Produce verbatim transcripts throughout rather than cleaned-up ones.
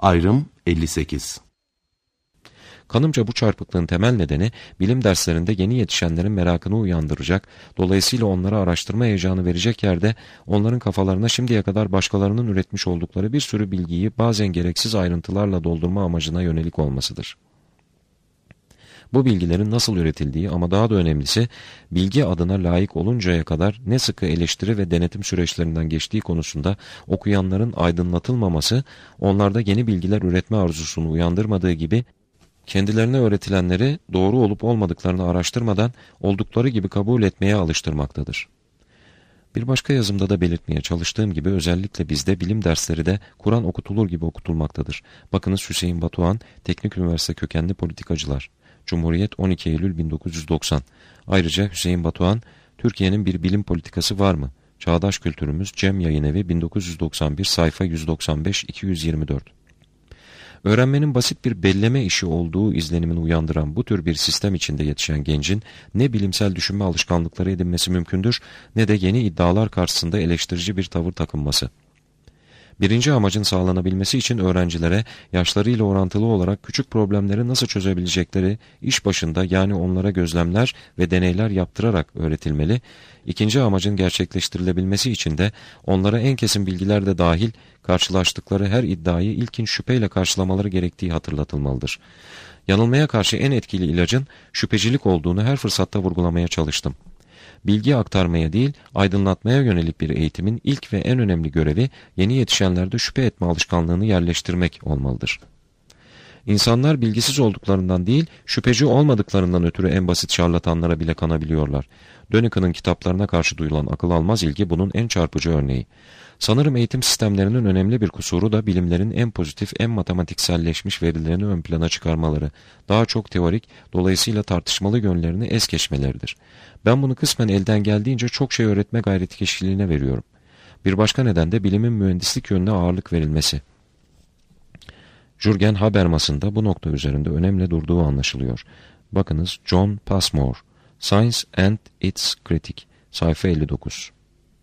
Ayrım elli sekiz. Kanımca bu çarpıklığın temel nedeni bilim derslerinde yeni yetişenlerin merakını uyandıracak, dolayısıyla onlara araştırma heyecanı verecek yerde onların kafalarına şimdiye kadar başkalarının üretmiş oldukları bir sürü bilgiyi bazen gereksiz ayrıntılarla doldurma amacına yönelik olmasıdır. Bu bilgilerin nasıl üretildiği ama daha da önemlisi bilgi adına layık oluncaya kadar ne sıkı eleştiri ve denetim süreçlerinden geçtiği konusunda okuyanların aydınlatılmaması onlarda yeni bilgiler üretme arzusunu uyandırmadığı gibi kendilerine öğretilenleri doğru olup olmadıklarını araştırmadan oldukları gibi kabul etmeye alıştırmaktadır. Bir başka yazımda da belirtmeye çalıştığım gibi özellikle bizde bilim dersleri de Kur'an okutulur gibi okutulmaktadır. Bakınız Hüseyin Batuhan, Teknik Üniversite Kökenli Politikacılar. Cumhuriyet on iki Eylül bin dokuz yüz doksan. Ayrıca Hüseyin Batuhan, Türkiye'nin bir bilim politikası var mı? Çağdaş Kültürümüz, Cem Yayınevi, bin dokuz yüz doksan bir, sayfa yüz doksan beş iki yüz yirmi dört. Öğrenmenin basit bir belleme işi olduğu izlenimini uyandıran bu tür bir sistem içinde yetişen gencin ne bilimsel düşünme alışkanlıkları edinmesi mümkündür ne de yeni iddialar karşısında eleştirici bir tavır takınması. Birinci amacın sağlanabilmesi için öğrencilere yaşlarıyla orantılı olarak küçük problemleri nasıl çözebilecekleri iş başında yani onlara gözlemler ve deneyler yaptırarak öğretilmeli. İkinci amacın gerçekleştirilebilmesi için de onlara en kesin bilgiler de dahil karşılaştıkları her iddiayı ilkin şüpheyle karşılamaları gerektiği hatırlatılmalıdır. Yanılmaya karşı en etkili ilacın şüphecilik olduğunu her fırsatta vurgulamaya çalıştım. Bilgi aktarmaya değil, aydınlatmaya yönelik bir eğitimin ilk ve en önemli görevi yeni yetişenlerde şüphe etme alışkanlığını yerleştirmek olmalıdır. İnsanlar bilgisiz olduklarından değil, şüpheci olmadıklarından ötürü en basit şarlatanlara bile kanabiliyorlar. Dönekın'ın kitaplarına karşı duyulan akıl almaz ilgi bunun en çarpıcı örneği. Sanırım eğitim sistemlerinin önemli bir kusuru da bilimlerin en pozitif, en matematikselleşmiş verilerini ön plana çıkarmaları, daha çok teorik, dolayısıyla tartışmalı yönlerini es geçmeleridir. Ben bunu kısmen elden geldiğince çok şey öğretme gayreti keşfiliğine veriyorum. Bir başka neden de bilimin mühendislik yönüne ağırlık verilmesi. Jürgen Habermas'ın da bu nokta üzerinde önemli durduğu anlaşılıyor. Bakınız John Passmore, Science and its Critic, sayfa elli dokuz.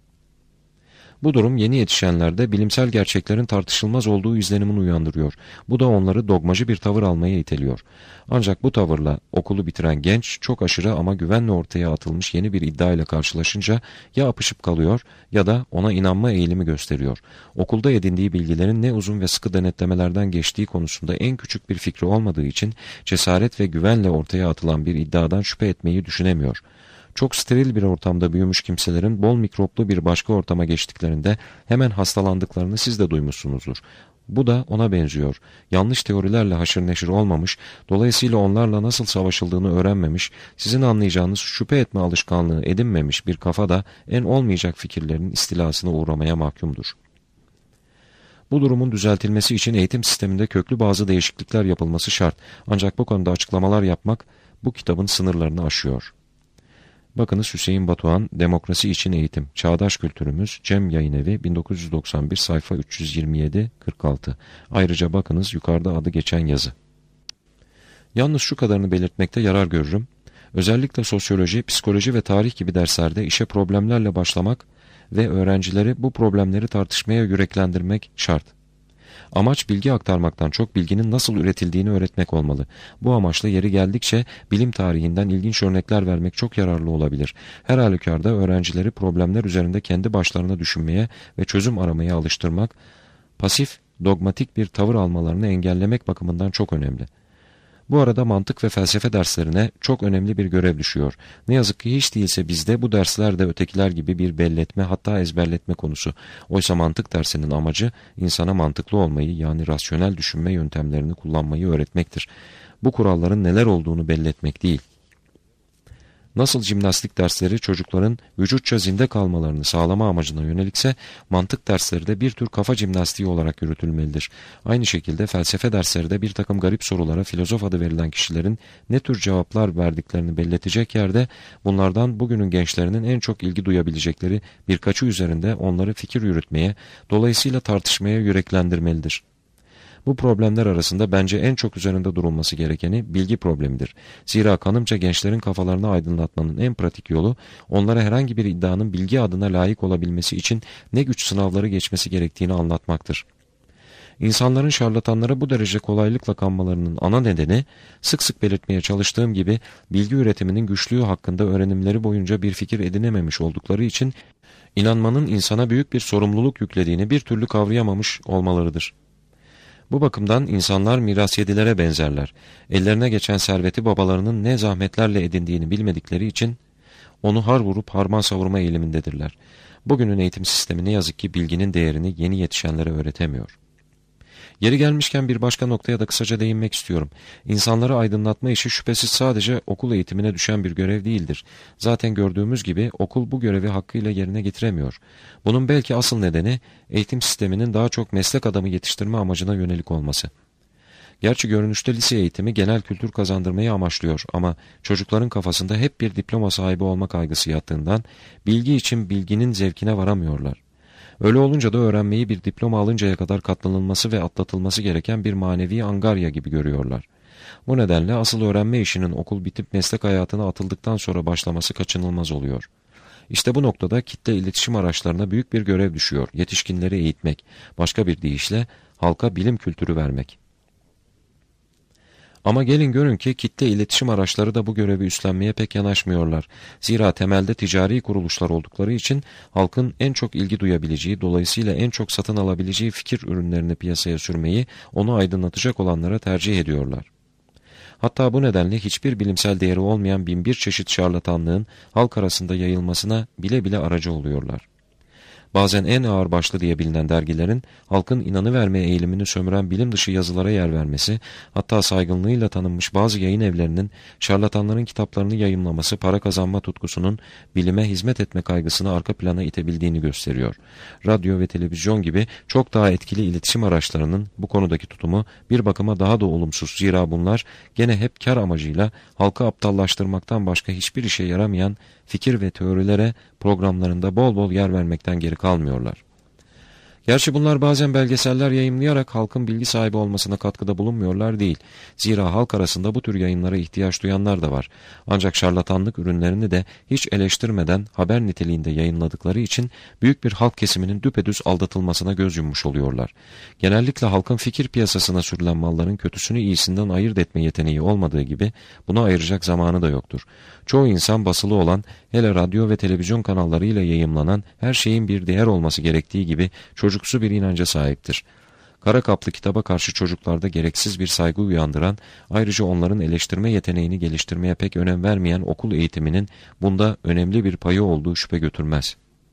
Bu durum yeni yetişenlerde bilimsel gerçeklerin tartışılmaz olduğu izlenimini uyandırıyor. Bu da onları dogmacı bir tavır almaya iteliyor. Ancak bu tavırla okulu bitiren genç çok aşırı ama güvenle ortaya atılmış yeni bir iddia ile karşılaşınca ya apışıp kalıyor ya da ona inanma eğilimi gösteriyor. Okulda edindiği bilgilerin ne uzun ve sıkı denetlemelerden geçtiği konusunda en küçük bir fikri olmadığı için cesaret ve güvenle ortaya atılan bir iddiadan şüphe etmeyi düşünemiyor. Çok steril bir ortamda büyümüş kimselerin bol mikroplu bir başka ortama geçtiklerinde hemen hastalandıklarını siz de duymuşsunuzdur. Bu da ona benziyor. Yanlış teorilerle haşır neşir olmamış, dolayısıyla onlarla nasıl savaşıldığını öğrenmemiş, sizin anlayacağınız şüphe etme alışkanlığı edinmemiş bir kafa da en olmayacak fikirlerin istilasına uğramaya mahkumdur. Bu durumun düzeltilmesi için eğitim sisteminde köklü bazı değişiklikler yapılması şart. Ancak bu konuda açıklamalar yapmak bu kitabın sınırlarını aşıyor. Bakınız Hüseyin Batuhan, Demokrasi İçin Eğitim, Çağdaş Kültürümüz, Cem Yayınevi, bin dokuz yüz doksan bir, sayfa üç yüz yirmi yedi kırk altı. Ayrıca bakınız yukarıda adı geçen yazı. Yalnız şu kadarını belirtmekte yarar görürüm. Özellikle sosyoloji, psikoloji ve tarih gibi derslerde işe problemlerle başlamak ve öğrencileri bu problemleri tartışmaya yüreklendirmek şart. Amaç bilgi aktarmaktan çok bilginin nasıl üretildiğini öğretmek olmalı. Bu amaçla yeri geldikçe bilim tarihinden ilginç örnekler vermek çok yararlı olabilir. Her halükarda öğrencileri problemler üzerinde kendi başlarına düşünmeye ve çözüm aramaya alıştırmak, pasif, dogmatik bir tavır almalarını engellemek bakımından çok önemli. Bu arada mantık ve felsefe derslerine çok önemli bir görev düşüyor. Ne yazık ki hiç değilse bizde bu dersler de ötekiler gibi bir belletme hatta ezberletme konusu. Oysa mantık dersinin amacı insana mantıklı olmayı yani rasyonel düşünme yöntemlerini kullanmayı öğretmektir. Bu kuralların neler olduğunu belletmek değil. Nasıl jimnastik dersleri çocukların vücutça zinde kalmalarını sağlama amacına yönelikse, mantık dersleri de bir tür kafa jimnastiği olarak yürütülmelidir. Aynı şekilde felsefe dersleri de bir takım garip sorulara filozof adı verilen kişilerin ne tür cevaplar verdiklerini belletecek yerde, bunlardan bugünün gençlerinin en çok ilgi duyabilecekleri birkaçı üzerinde onları fikir yürütmeye, dolayısıyla tartışmaya yüreklendirmelidir. Bu problemler arasında bence en çok üzerinde durulması gerekeni bilgi problemidir. Zira kanımca gençlerin kafalarını aydınlatmanın en pratik yolu, onlara herhangi bir iddianın bilgi adına layık olabilmesi için ne güç sınavları geçmesi gerektiğini anlatmaktır. İnsanların şarlatanlara bu derece kolaylıkla kanmalarının ana nedeni, sık sık belirtmeye çalıştığım gibi bilgi üretiminin güçlüğü hakkında öğrenimleri boyunca bir fikir edinememiş oldukları için inanmanın insana büyük bir sorumluluk yüklediğini bir türlü kavrayamamış olmalarıdır. Bu bakımdan insanlar mirasyedilere benzerler. Ellerine geçen serveti babalarının ne zahmetlerle edindiğini bilmedikleri için onu har vurup harman savurma eğilimindedirler. Bugünün eğitim sistemi ne yazık ki bilginin değerini yeni yetişenlere öğretemiyor. Yeri gelmişken bir başka noktaya da kısaca değinmek istiyorum. İnsanları aydınlatma işi şüphesiz sadece okul eğitimine düşen bir görev değildir. Zaten gördüğümüz gibi okul bu görevi hakkıyla yerine getiremiyor. Bunun belki asıl nedeni eğitim sisteminin daha çok meslek adamı yetiştirme amacına yönelik olması. Gerçi görünüşte lise eğitimi genel kültür kazandırmayı amaçlıyor ama çocukların kafasında hep bir diploma sahibi olma kaygısı yattığından bilgi için bilginin zevkine varamıyorlar. Öyle olunca da öğrenmeyi bir diploma alıncaya kadar katlanılması ve atlatılması gereken bir manevi angarya gibi görüyorlar. Bu nedenle asıl öğrenme işinin okul bitip meslek hayatına atıldıktan sonra başlaması kaçınılmaz oluyor. İşte bu noktada kitle iletişim araçlarına büyük bir görev düşüyor. Yetişkinleri eğitmek, başka bir deyişle halka bilim kültürü vermek. Ama gelin görün ki kitle iletişim araçları da bu görevi üstlenmeye pek yanaşmıyorlar. Zira temelde ticari kuruluşlar oldukları için halkın en çok ilgi duyabileceği, dolayısıyla en çok satın alabileceği fikir ürünlerini piyasaya sürmeyi onu aydınlatacak olanlara tercih ediyorlar. Hatta bu nedenle hiçbir bilimsel değeri olmayan bin bir çeşit şarlatanlığın halk arasında yayılmasına bile bile aracı oluyorlar. Bazen en ağırbaşlı diye bilinen dergilerin halkın inanıvermeye eğilimini sömüren bilim dışı yazılara yer vermesi, hatta saygınlığıyla tanınmış bazı yayın evlerinin şarlatanların kitaplarını yayımlaması para kazanma tutkusunun bilime hizmet etme kaygısını arka plana itebildiğini gösteriyor. Radyo ve televizyon gibi çok daha etkili iletişim araçlarının bu konudaki tutumu bir bakıma daha da olumsuz. Zira bunlar gene hep kar amacıyla halkı aptallaştırmaktan başka hiçbir işe yaramayan fikir ve teorilere programlarında bol bol yer vermekten geri kalmıyorlar. Gerçi bunlar bazen belgeseller yayımlayarak halkın bilgi sahibi olmasına katkıda bulunmuyorlar değil. Zira halk arasında bu tür yayınlara ihtiyaç duyanlar da var. Ancak şarlatanlık ürünlerini de hiç eleştirmeden haber niteliğinde yayınladıkları için büyük bir halk kesiminin düpedüz aldatılmasına göz yummuş oluyorlar. Genellikle halkın fikir piyasasına sürülen malların kötüsünü iyisinden ayırt etme yeteneği olmadığı gibi buna ayıracak zamanı da yoktur. Çoğu insan basılı olan, hele radyo ve televizyon kanallarıyla yayımlanan her şeyin bir değer olması gerektiği gibi çocuksu bir inanca sahiptir. Kara kaplı kitaba karşı çocuklarda gereksiz bir saygı uyandıran, ayrıca onların eleştirme yeteneğini geliştirmeye pek önem vermeyen okul eğitiminin bunda önemli bir payı olduğu şüphe götürmez.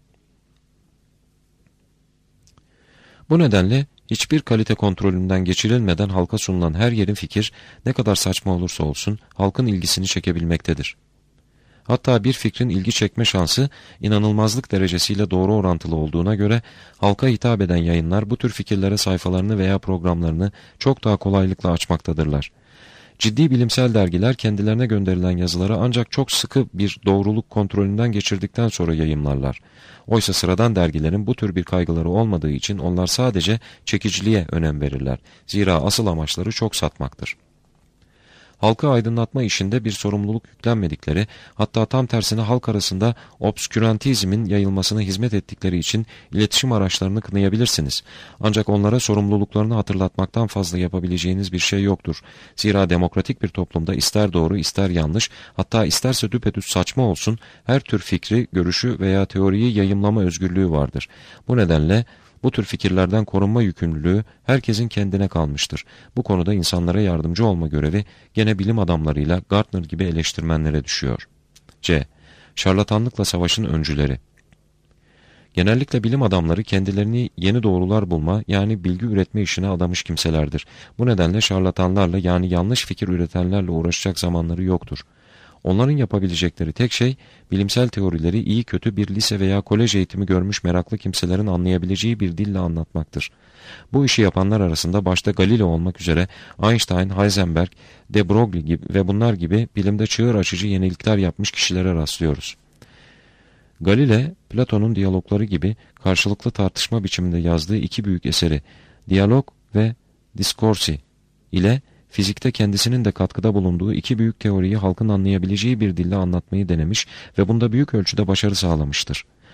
Bu nedenle hiçbir kalite kontrolünden geçirilmeden halka sunulan her yerin fikir, ne kadar saçma olursa olsun, halkın ilgisini çekebilmektedir. Hatta bir fikrin ilgi çekme şansı inanılmazlık derecesiyle doğru orantılı olduğuna göre halka hitap eden yayınlar bu tür fikirlere sayfalarını veya programlarını çok daha kolaylıkla açmaktadırlar. Ciddi bilimsel dergiler kendilerine gönderilen yazıları ancak çok sıkı bir doğruluk kontrolünden geçirdikten sonra yayımlarlar. Oysa sıradan dergilerin bu tür bir kaygıları olmadığı için onlar sadece çekiciliğe önem verirler. Zira asıl amaçları çok satmaktır. Halkı aydınlatma işinde bir sorumluluk yüklenmedikleri, hatta tam tersine halk arasında obskürantizmin yayılmasına hizmet ettikleri için iletişim araçlarını kınayabilirsiniz. Ancak onlara sorumluluklarını hatırlatmaktan fazla yapabileceğiniz bir şey yoktur. Zira demokratik bir toplumda ister doğru ister yanlış, hatta isterse düpedüz saçma olsun, her tür fikri, görüşü veya teoriyi yayımlama özgürlüğü vardır. Bu nedenle bu tür fikirlerden korunma yükümlülüğü herkesin kendine kalmıştır. Bu konuda insanlara yardımcı olma görevi gene bilim adamlarıyla Gartner gibi eleştirmenlere düşüyor. C. Şarlatanlıkla savaşın öncüleri. Genellikle bilim adamları kendilerini yeni doğrular bulma, yani bilgi üretme işine adamış kimselerdir. Bu nedenle şarlatanlarla, yani yanlış fikir üretenlerle uğraşacak zamanları yoktur. Onların yapabilecekleri tek şey, bilimsel teorileri iyi kötü bir lise veya kolej eğitimi görmüş meraklı kimselerin anlayabileceği bir dille anlatmaktır. Bu işi yapanlar arasında başta Galileo olmak üzere Einstein, Heisenberg, de Broglie gibi ve bunlar gibi bilimde çığır açıcı yenilikler yapmış kişilere rastlıyoruz. Galileo, Platon'un diyalogları gibi karşılıklı tartışma biçiminde yazdığı iki büyük eseri, Diyalog ve Discorsi ile fizikte kendisinin de katkıda bulunduğu iki büyük teoriyi halkın anlayabileceği bir dille anlatmayı denemiş ve bunda büyük ölçüde başarı sağlamıştır.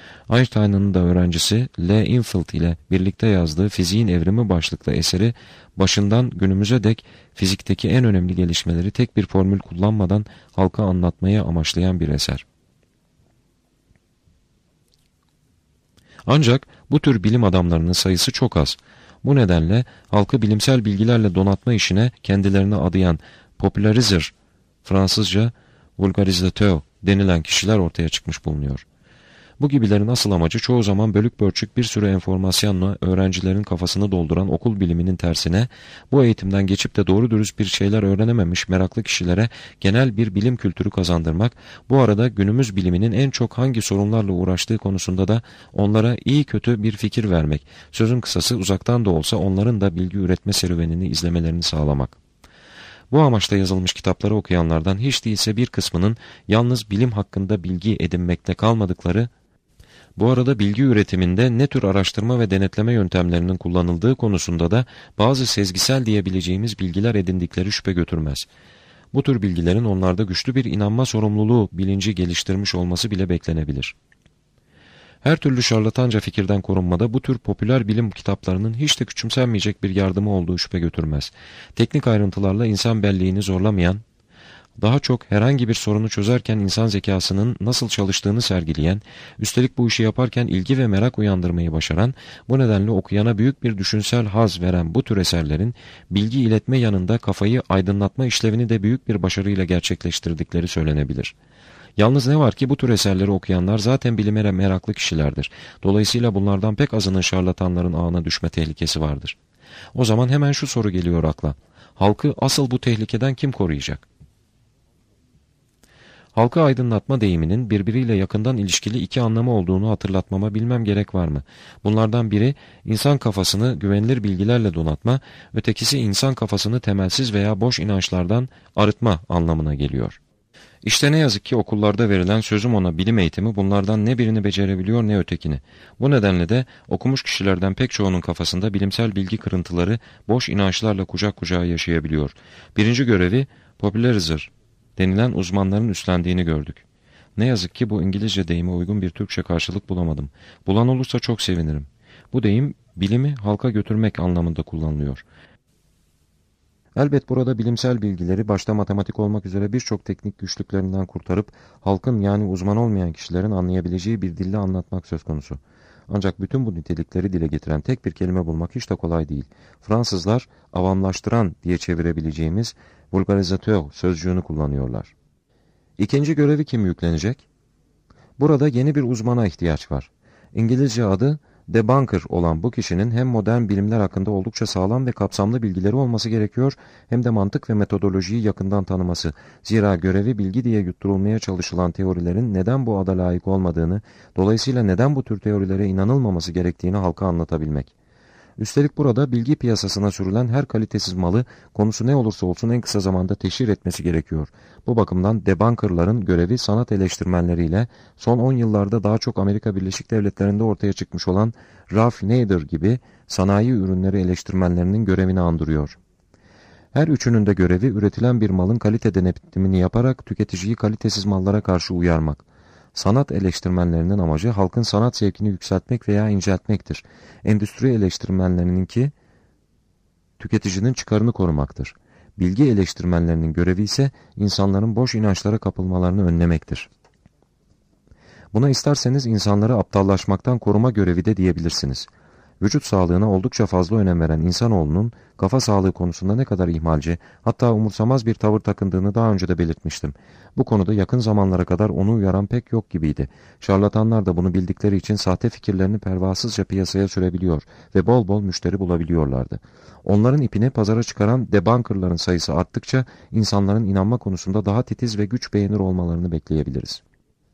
Einstein'ın da öğrencisi Lee Infield ile birlikte yazdığı Fiziğin Evrimi başlıklı eseri başından günümüze dek fizikteki en önemli gelişmeleri tek bir formül kullanmadan halka anlatmayı amaçlayan bir eser. Ancak bu tür bilim adamlarının sayısı çok az. Bu nedenle halkı bilimsel bilgilerle donatma işine kendilerine adayan popularizer, Fransızca vulgarisateur denilen kişiler ortaya çıkmış bulunuyor. Bu gibilerin asıl amacı çoğu zaman bölük pörçük bir sürü enformasyonla öğrencilerin kafasını dolduran okul biliminin tersine, bu eğitimden geçip de doğru dürüst bir şeyler öğrenememiş meraklı kişilere genel bir bilim kültürü kazandırmak, bu arada günümüz biliminin en çok hangi sorunlarla uğraştığı konusunda da onlara iyi kötü bir fikir vermek, sözün kısası uzaktan da olsa onların da bilgi üretme serüvenini izlemelerini sağlamak. Bu amaçla yazılmış kitapları okuyanlardan hiç değilse bir kısmının yalnız bilim hakkında bilgi edinmekte kalmadıkları, bu arada bilgi üretiminde ne tür araştırma ve denetleme yöntemlerinin kullanıldığı konusunda da bazı sezgisel diyebileceğimiz bilgiler edindikleri şüphe götürmez. Bu tür bilgilerin onlarda güçlü bir inanma sorumluluğu bilinci geliştirmiş olması bile beklenebilir. Her türlü şarlatanca fikirden korunmada bu tür popüler bilim kitaplarının hiç de küçümsenmeyecek bir yardımı olduğu şüphe götürmez. Teknik ayrıntılarla insan belleğini zorlamayan, daha çok herhangi bir sorunu çözerken insan zekasının nasıl çalıştığını sergileyen, üstelik bu işi yaparken ilgi ve merak uyandırmayı başaran, bu nedenle okuyana büyük bir düşünsel haz veren bu tür eserlerin, bilgi iletme yanında kafayı aydınlatma işlevini de büyük bir başarıyla gerçekleştirdikleri söylenebilir. Yalnız ne var ki bu tür eserleri okuyanlar zaten bilime meraklı kişilerdir. Dolayısıyla bunlardan pek azının şarlatanların ağına düşme tehlikesi vardır. O zaman hemen şu soru geliyor akla. Halkı asıl bu tehlikeden kim koruyacak? Halkı aydınlatma deyiminin birbiriyle yakından ilişkili iki anlamı olduğunu hatırlatmama bilmem gerek var mı? Bunlardan biri insan kafasını güvenilir bilgilerle donatma, ötekisi insan kafasını temelsiz veya boş inançlardan arıtma anlamına geliyor. İşte ne yazık ki okullarda verilen sözüm ona bilim eğitimi bunlardan ne birini becerebiliyor ne ötekini. Bu nedenle de okumuş kişilerden pek çoğunun kafasında bilimsel bilgi kırıntıları boş inançlarla kucak kucağa yaşayabiliyor. Birinci görevi popularizer denilen uzmanların üstlendiğini gördük. Ne yazık ki bu İngilizce deyime uygun bir Türkçe karşılık bulamadım. Bulan olursa çok sevinirim. Bu deyim bilimi halka götürmek anlamında kullanılıyor. Elbet burada bilimsel bilgileri başta matematik olmak üzere birçok teknik güçlüklerinden kurtarıp halkın yani uzman olmayan kişilerin anlayabileceği bir dille anlatmak söz konusu. Ancak bütün bu nitelikleri dile getiren tek bir kelime bulmak hiç de kolay değil. Fransızlar avamlaştıran diye çevirebileceğimiz vulgarisateur sözcüğünü kullanıyorlar. İkinci görevi kim yüklenecek? Burada yeni bir uzmana ihtiyaç var. İngilizce adı debunker olan bu kişinin hem modern bilimler hakkında oldukça sağlam ve kapsamlı bilgileri olması gerekiyor, hem de mantık ve metodolojiyi yakından tanıması. Zira görevi bilgi diye yutturulmaya çalışılan teorilerin neden bu ada layık olmadığını, dolayısıyla neden bu tür teorilere inanılmaması gerektiğini halka anlatabilmek. Üstelik burada bilgi piyasasına sürülen her kalitesiz malı konusu ne olursa olsun en kısa zamanda teşhir etmesi gerekiyor. Bu bakımdan debunkerların görevi sanat eleştirmenleriyle son on yıllarda daha çok Amerika Birleşik Devletleri'nde ortaya çıkmış olan Ralph Nader gibi sanayi ürünleri eleştirmenlerinin görevini andırıyor. Her üçünün de görevi üretilen bir malın kalite denetimini yaparak tüketiciyi kalitesiz mallara karşı uyarmak. Sanat eleştirmenlerinin amacı halkın sanat zevkini yükseltmek veya inceltmektir. Endüstri eleştirmenlerininki tüketicinin çıkarını korumaktır. Bilgi eleştirmenlerinin görevi ise insanların boş inançlara kapılmalarını önlemektir. Buna isterseniz insanları aptallaşmaktan koruma görevi de diyebilirsiniz. Vücut sağlığına oldukça fazla önem veren insanoğlunun kafa sağlığı konusunda ne kadar ihmalci, hatta umursamaz bir tavır takındığını daha önce de belirtmiştim. Bu konuda yakın zamanlara kadar onu uyaran pek yok gibiydi. Şarlatanlar da bunu bildikleri için sahte fikirlerini pervasızca piyasaya sürebiliyor ve bol bol müşteri bulabiliyorlardı. Onların ipini pazara çıkaran debunkerların sayısı arttıkça insanların inanma konusunda daha titiz ve güç beğenir olmalarını bekleyebiliriz.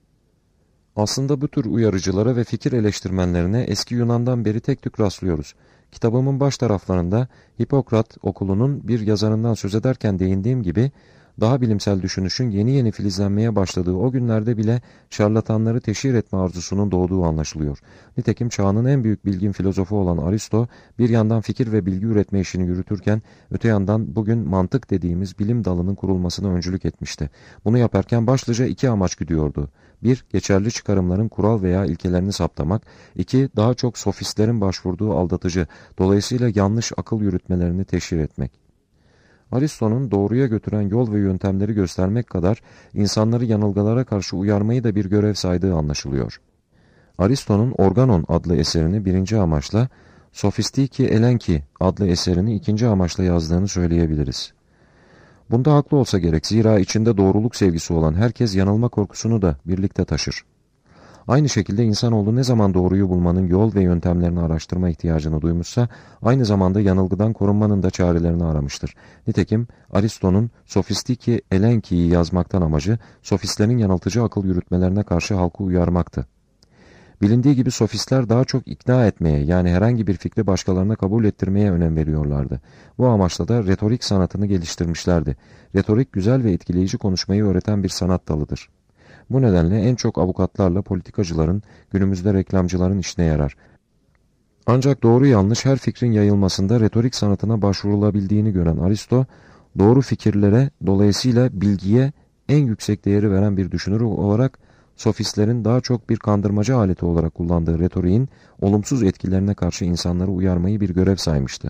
Aslında bu tür uyarıcılara ve fikir eleştirmenlerine eski Yunan'dan beri tek tük rastlıyoruz. Kitabımın baş taraflarında Hipokrat okulunun bir yazarından söz ederken değindiğim gibi Daha bilimsel düşünüşün yeni yeni filizlenmeye başladığı o günlerde bile şarlatanları teşhir etme arzusunun doğduğu anlaşılıyor. Nitekim çağının en büyük bilgin filozofu olan Aristo, bir yandan fikir ve bilgi üretme işini yürütürken, öte yandan bugün mantık dediğimiz bilim dalının kurulmasına öncülük etmişti. Bunu yaparken başlıca iki amaç güdüyordu. Bir, geçerli çıkarımların kural veya ilkelerini saptamak. İki, daha çok sofistlerin başvurduğu aldatıcı, dolayısıyla yanlış akıl yürütmelerini teşhir etmek. Aristo'nun doğruya götüren yol ve yöntemleri göstermek kadar insanları yanılgılara karşı uyarmayı da bir görev saydığı anlaşılıyor. Aristo'nun Organon adlı eserini birinci amaçla, Sophistiki Elenki adlı eserini ikinci amaçla yazdığını söyleyebiliriz. Bunda haklı olsa gerek, zira içinde doğruluk sevgisi olan herkes yanılma korkusunu da birlikte taşır. Aynı şekilde insanoğlu ne zaman doğruyu bulmanın yol ve yöntemlerini araştırma ihtiyacını duymuşsa, aynı zamanda yanılgıdan korunmanın da çarelerini aramıştır. Nitekim Aristo'nun Sophistiki Elenki'yi yazmaktan amacı, sofistlerin yanıltıcı akıl yürütmelerine karşı halkı uyarmaktı. Bilindiği gibi sofistler daha çok ikna etmeye, yani herhangi bir fikri başkalarına kabul ettirmeye önem veriyorlardı. Bu amaçla da retorik sanatını geliştirmişlerdi. Retorik, güzel ve etkileyici konuşmayı öğreten bir sanat dalıdır. Bu nedenle en çok avukatlarla politikacıların, günümüzde reklamcıların işine yarar. Ancak doğru yanlış her fikrin yayılmasında retorik sanatına başvurulabildiğini gören Aristo, doğru fikirlere, dolayısıyla bilgiye en yüksek değeri veren bir düşünür olarak, sofistlerin daha çok bir kandırmacı aleti olarak kullandığı retoriğin olumsuz etkilerine karşı insanları uyarmayı bir görev saymıştı.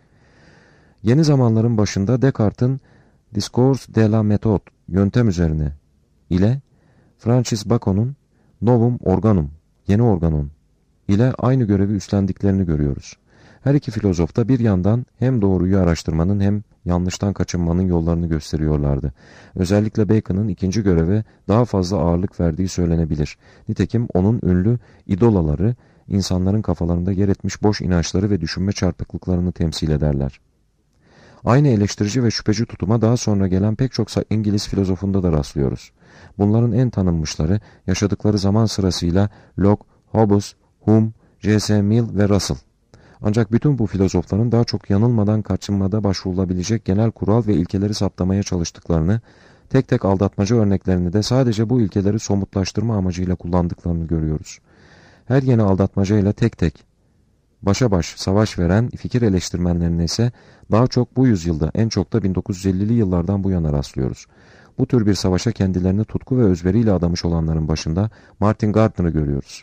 Yeni zamanların başında Descartes'in Discours de la méthode, yöntem üzerine ile Francis Bacon'un Novum Organum, yeni organon ile aynı görevi üstlendiklerini görüyoruz. Her iki filozof da bir yandan hem doğruyu araştırmanın hem yanlıştan kaçınmanın yollarını gösteriyorlardı. Özellikle Bacon'ın ikinci göreve daha fazla ağırlık verdiği söylenebilir. Nitekim onun ünlü idolaları, insanların kafalarında yer etmiş boş inançları ve düşünme çarpıklıklarını temsil ederler. Aynı eleştirici ve şüpheci tutuma daha sonra gelen pek çok İngiliz filozofunda da rastlıyoruz. Bunların en tanınmışları, yaşadıkları zaman sırasıyla Locke, Hobbes, Hume, J S Mill ve Russell. Ancak bütün bu filozofların daha çok yanılmadan kaçınmada başvurulabilecek genel kural ve ilkeleri saptamaya çalıştıklarını, tek tek aldatmaca örneklerini de sadece bu ilkeleri somutlaştırma amacıyla kullandıklarını görüyoruz. Her yeni aldatmacayla tek tek, başa baş savaş veren fikir eleştirmenlerine ise daha çok bu yüzyılda, en çok da bin dokuz yüz ellili yıllardan bu yana rastlıyoruz. Bu tür bir savaşa kendilerini tutku ve özveriyle adamış olanların başında Martin Gardner'ı görüyoruz.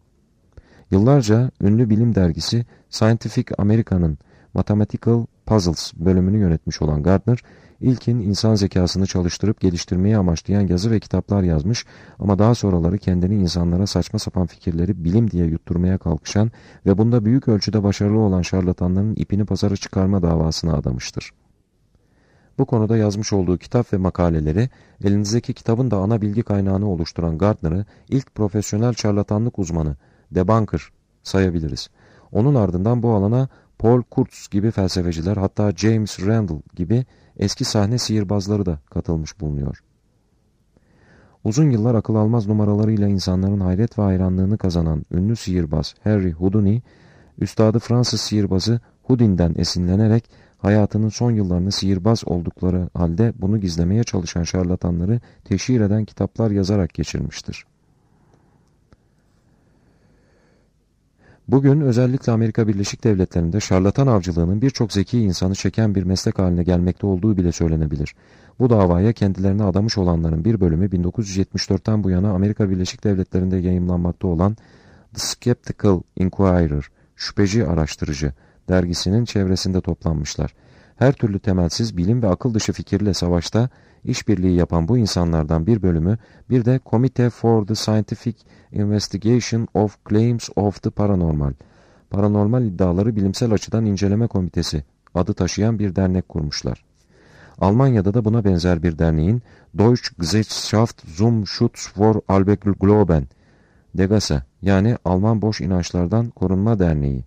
Yıllarca ünlü bilim dergisi Scientific American'ın Mathematical Puzzles bölümünü yönetmiş olan Gardner, ilkin insan zekasını çalıştırıp geliştirmeyi amaçlayan yazı ve kitaplar yazmış ama daha sonraları kendini insanlara saçma sapan fikirleri bilim diye yutturmaya kalkışan ve bunda büyük ölçüde başarılı olan şarlatanların ipini pazara çıkarma davasına adamıştır. Bu konuda yazmış olduğu kitap ve makaleleri, elinizdeki kitabın da ana bilgi kaynağını oluşturan Gardner'ı ilk profesyonel şarlatanlık uzmanı, debunker sayabiliriz. Onun ardından bu alana Paul Kurtz gibi felsefeciler, hatta James Randall gibi eski sahne sihirbazları da katılmış bulunuyor. Uzun yıllar akıl almaz numaralarıyla insanların hayret ve hayranlığını kazanan ünlü sihirbaz Harry Houdini, üstadı Fransız sihirbazı Houdin'den esinlenerek hayatının son yıllarını sihirbaz oldukları halde bunu gizlemeye çalışan şarlatanları teşhir eden kitaplar yazarak geçirmiştir. Bugün özellikle Amerika Birleşik Devletleri'nde şarlatan avcılığının birçok zeki insanı çeken bir meslek haline gelmekte olduğu bile söylenebilir. Bu davaya kendilerine adamış olanların bir bölümü bin dokuz yüz yetmiş dörtten bu yana Amerika Birleşik Devletleri'nde yayımlanmakta olan The Skeptical Inquirer, Şüpheci Araştırıcı dergisinin çevresinde toplanmışlar. Her türlü temelsiz bilim ve akıl dışı fikirle savaşta işbirliği yapan bu insanlardan bir bölümü, bir de Committee for the Scientific Investigation of Claims of the Paranormal, Paranormal iddiaları bilimsel açıdan inceleme komitesi adı taşıyan bir dernek kurmuşlar. Almanya'da da buna benzer bir derneğin Deutsche Gesellschaft zum Schutz vor Allgemeinen Glauben, D G A S A, yani Alman Boş İnançlardan Korunma Derneği